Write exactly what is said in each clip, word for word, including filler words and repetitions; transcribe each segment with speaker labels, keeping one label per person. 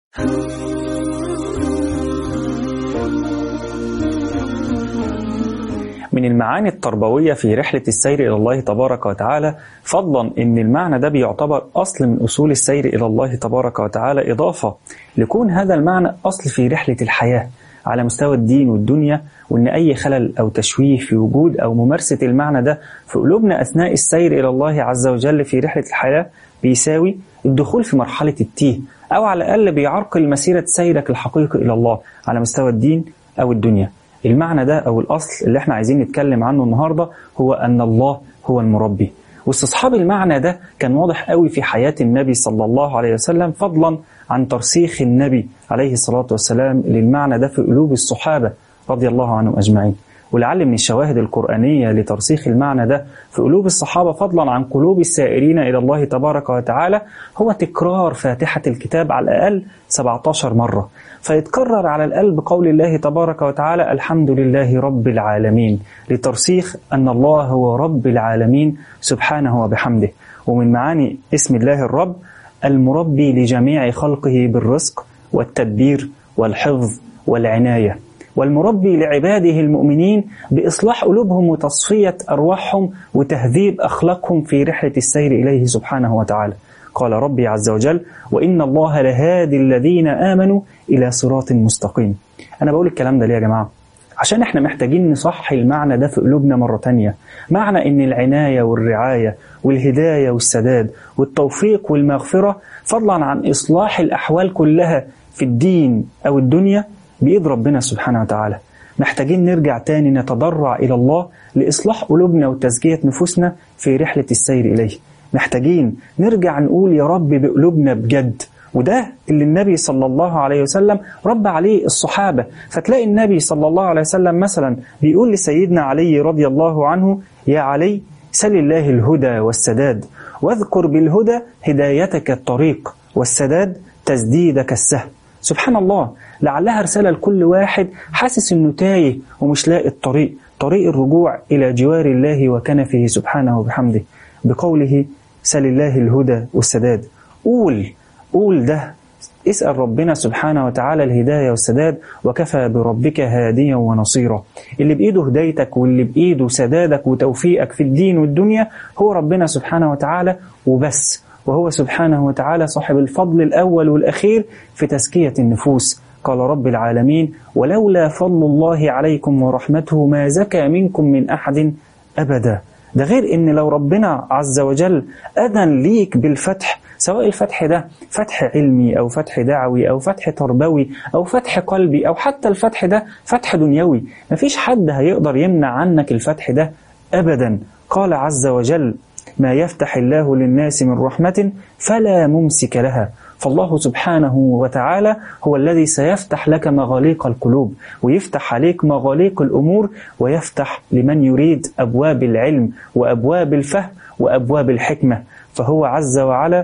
Speaker 1: من المعاني التربوية في رحلة السير إلى الله تبارك وتعالى، فضلا إن المعنى ده بيعتبر أصل من أصول السير إلى الله تبارك وتعالى، إضافة لكون هذا المعنى أصل في رحلة الحياة على مستوى الدين والدنيا، وإن أي خلل أو تشويه في وجود أو ممارسة المعنى ده في قلوبنا أثناء السير إلى الله عز وجل في رحلة الحياة بيساوي الدخول في مرحلة التيه، أو على الأقل بيعرقل مسيرة سيرك الحقيقي إلى الله على مستوى الدين أو الدنيا. المعنى ده أو الأصل اللي احنا عايزين نتكلم عنه النهاردة هو أن الله هو المربي، واستصحاب المعنى ده كان واضح قوي في حياة النبي صلى الله عليه وسلم، فضلا عن ترسيخ النبي عليه الصلاة والسلام للمعنى ده في قلوب الصحابة رضي الله عنهم أجمعين. ولعل من الشواهد القرآنية لترسيخ المعنى ده في قلوب الصحابة فضلا عن قلوب السائرين إلى الله تبارك وتعالى هو تكرار فاتحة الكتاب على الأقل سبعة عشر مرة، فيتكرر على القلب قول الله تبارك وتعالى الحمد لله رب العالمين، لترسيخ أن الله هو رب العالمين سبحانه وبحمده. ومن معاني اسم الله الرب المربي لجميع خلقه بالرزق والتدبير والحفظ والعناية، والمربي لعباده المؤمنين بإصلاح قلوبهم وتصفية أرواحهم وتهذيب أخلاقهم في رحلة السير إليه سبحانه وتعالى. قال ربي عز وجل وإن الله لهادي الذين آمنوا إلى صراط مستقيم. أنا بقول الكلام ده ليه يا جماعة؟ عشان احنا محتاجين نصحي المعنى ده في قلوبنا مرة تانية، معنى إن العناية والرعاية والهداية والسداد والتوفيق والمغفرة فضلا عن إصلاح الأحوال كلها في الدين أو الدنيا بإيد ربنا سبحانه وتعالى. محتاجين نرجع تاني نتضرع إلى الله لإصلاح قلوبنا وتزكية نفوسنا في رحلة السير إليه. محتاجين نرجع نقول يا رب بقلوبنا بجد، وده اللي النبي صلى الله عليه وسلم رب عليه الصحابة. فتلاقي النبي صلى الله عليه وسلم مثلا بيقول لسيدنا علي رضي الله عنه يا علي سل الله الهدى والسداد، واذكر بالهدى هدايتك الطريق والسداد تسديدك السهم. سبحان الله، لعلها رسالة لكل واحد حاسس انه تايه ومش لاقي الطريق، طريق الرجوع إلى جوار الله وكنفه سبحانه وبحمده، بقوله سل الله الهدى والسداد. قول قول ده، اسأل ربنا سبحانه وتعالى الهداية والسداد، وكفى بربك هاديا ونصيرا. اللي بإيده هدايتك واللي بإيده سدادك وتوفيقك في الدين والدنيا هو ربنا سبحانه وتعالى وبس، وهو سبحانه وتعالى صاحب الفضل الأول والأخير في تزكية النفوس. قال رب العالمين ولولا فضل الله عليكم ورحمته ما زكى منكم من أحد أبدا. ده غير إن لو ربنا عز وجل أذن ليك بالفتح، سواء الفتح ده فتح علمي أو فتح دعوي أو فتح تربوي أو فتح قلبي أو حتى الفتح ده فتح دنيوي، مفيش حد هيقدر يمنع عنك الفتح ده أبدا. قال عز وجل ما يفتح الله للناس من رحمة فلا ممسك لها، فالله سبحانه وتعالى هو الذي سيفتح لك مغاليق القلوب ويفتح عليك مغاليق الأمور، ويفتح لمن يريد أبواب العلم وأبواب الفهم وأبواب الحكمة. فهو عز وعلا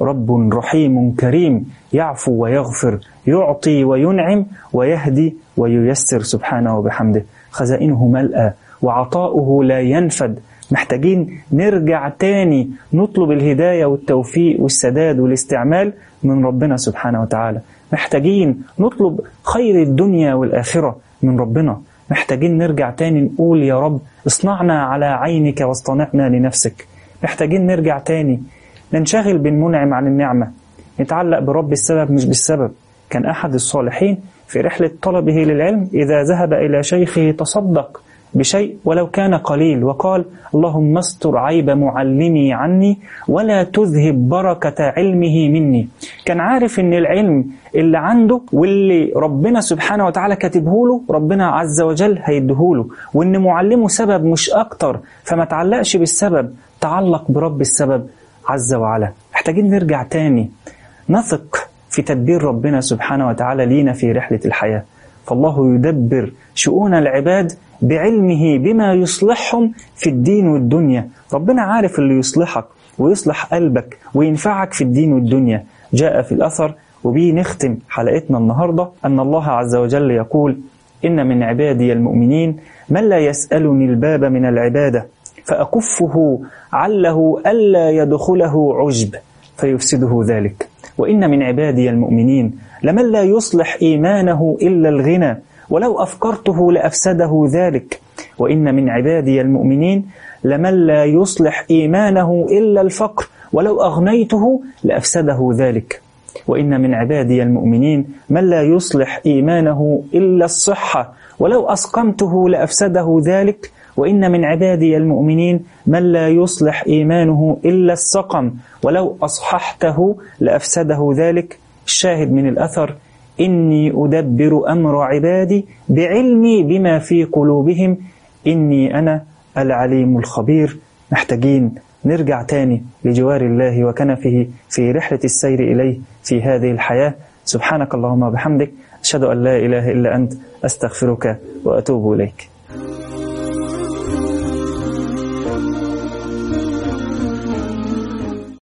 Speaker 1: رب رحيم كريم يعفو ويغفر، يعطي وينعم ويهدي وييسر سبحانه وبحمده. خزائنه ملأى وعطاؤه لا ينفد. محتاجين نرجع تاني نطلب الهداية والتوفيق والسداد والاستعمال من ربنا سبحانه وتعالى. محتاجين نطلب خير الدنيا والآخرة من ربنا. محتاجين نرجع تاني نقول يا رب اصنعنا على عينك واصطنعنا لنفسك. محتاجين نرجع تاني ننشغل بالمنعم عن النعمة، نتعلق برب السبب مش بالسبب. كان أحد الصالحين في رحلة طلبه للعلم إذا ذهب إلى شيخه تصدق بشيء ولو كان قليل وقال اللهم استر عيب معلمي عني ولا تذهب بركة علمه مني. كان عارف ان العلم اللي عنده واللي ربنا سبحانه وتعالى كاتبه له ربنا عز وجل هيديهوله، وان معلمه سبب مش اكتر، فما تعلقش بالسبب، تعلق برب السبب عز وعلا. محتاجين نرجع تاني نثق في تدبير ربنا سبحانه وتعالى لينا في رحلة الحياة. فالله يدبر شؤون العباد بعلمه بما يصلحهم في الدين والدنيا. ربنا عارف اللي يصلحك ويصلح قلبك وينفعك في الدين والدنيا. جاء في الأثر، وبيه نختم حلقتنا النهاردة، أن الله عز وجل يقول إن من عبادي المؤمنين من لا يسألني الباب من العبادة فأكفه عله ألا يدخله عجب فيفسده ذلك. وإن من عبادي المؤمنين لمن لا يصلح إيمانه إلا الغنى ولو أفقرته لأفسده ذلك، وإن من عبادي المؤمنين لمن لا يصلح إيمانه إلا الفقر ولو أغنيته لأفسده ذلك، وإن من عبادي المؤمنين من لا يصلح إيمانه إلا الصحة ولو أسقمته لأفسده ذلك، وإن من عبادي المؤمنين من لا يصلح إيمانه إلا السقم ولو أصححته لأفسده ذلك. الشاهد من الأثر: إني أدبر أمر عبادي بعلمي بما في قلوبهم إني أنا العليم الخبير. محتاجين نرجع تاني لجوار الله وكنفه في رحلة السير إليه في هذه الحياة. سبحانك اللهم وبحمدك، أشهد أن لا إله إلا أنت، أستغفرك وأتوب إليك.